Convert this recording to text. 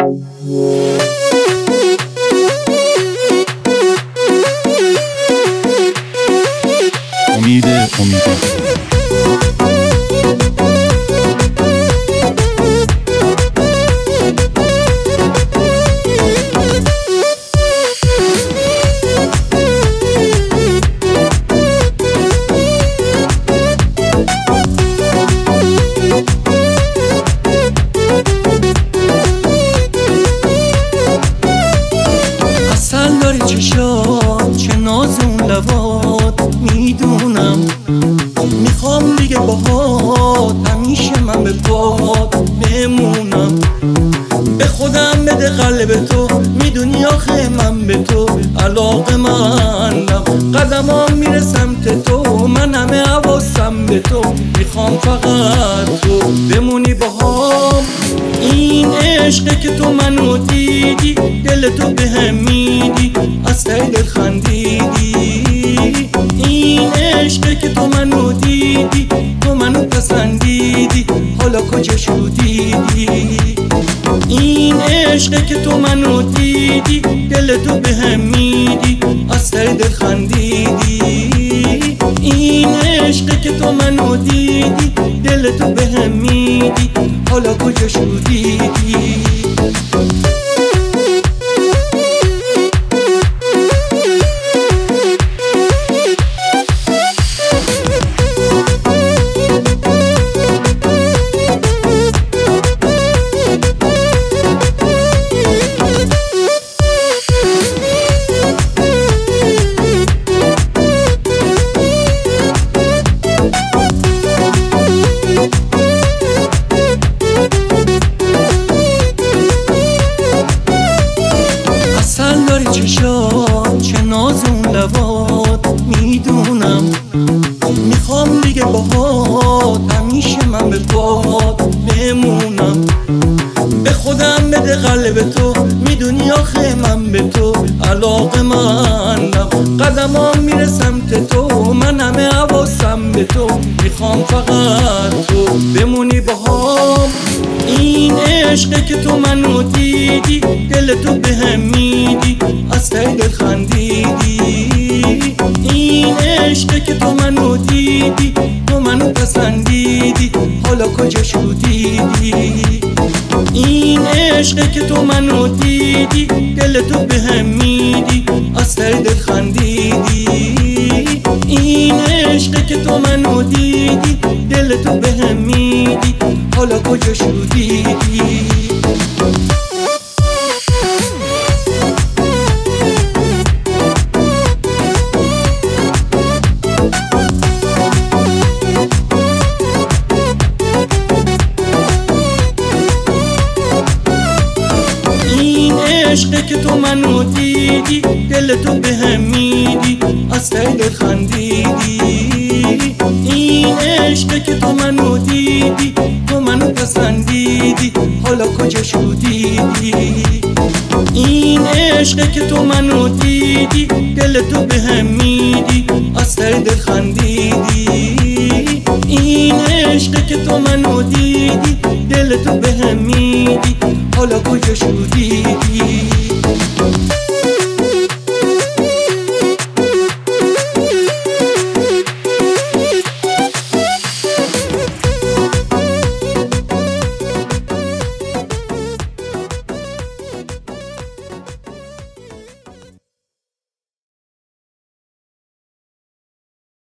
اصل داری چشات چه ناز اون لبات میدونم، میخوام دیگه باهات همیشه من به پات بمونم. به خودم بده قلب تو، میدونی آخه من به تو علاقه‌مندم. قدمام میره سمت تو، من همه حواسم به تو. میخوام فقط تو بمونی باهام. این عشقه که تو منو دیدی، دل تو بهم میدی، از ته دل خندیدی. این عشقه که تو منو دیدی، تو منو پسندیدی، حالا کجا شدیدی؟ این عشقه که تو منو دیدی، دل تو بهم میدی، از ته دل خندیدی. این عشقه که تو منو دیدی، دل تو بهم میدی، حالا کجا شدیدی؟ اصل داری چشات چه ناز اون لبات میدونم، میخوام دیگه باهات همیشه من به پات بمونم. به خودم بده قلب تو، میدونی آخه من به تو علاقه‌مندم. قدمام میره سمت تو، من همه حواسم به تو. میخوام فقط تو بمونی باهام. این عشقه که تو منو دیدی، دل تو بهم میدی، از ته دل خندیدی. این عشقه که تو منو دیدی، تو منو پسندیدی، حالا کجا شدیدی؟ این عشقه که تو منو دیدی، دل تو بهم میدی، از ته دل خندیدی. این عشقه که تو منو دیدی، دل تو بهم میدی، حالا کجا شدیدی؟ عشقه که تو منو دیدی، دل تو بهم میدی، از ته دل خندیدی. این عشقه که تو منو دیدی، تو منو پسندیدی، حالا کجا شدیدی؟ این عشقه که تو منو دیدی، دل تو بهم میدی، از ته دل خندیدی. این عشقه که تو منو دیدی، دل تو بهم میدی، حالا کجا شدیدی؟